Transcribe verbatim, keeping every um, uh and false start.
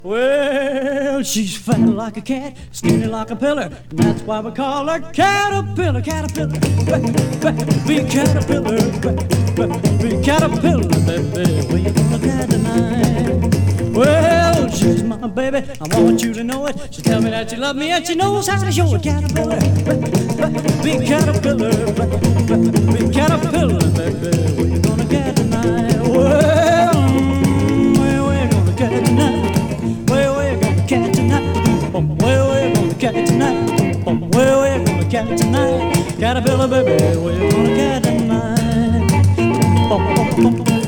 Well, she's fat like a cat, skinny like a pillar, and that's why we call her Caterpillar, Caterpillar, be Caterpillar, be Caterpillar, baby, where you gonna get tonight? Well, she's my baby, I want you to know it. She tell me that she love me and she knows how to show it. Caterpillar, be Caterpillar, be Caterpillar, baby, where you gonna get tonight? Well, where we gonna get tonight? Where we're gonna get tonight? Where we're gonna get tonight? Where we're gonna get tonight? Caterpillar, baby, where you gonna get tonight?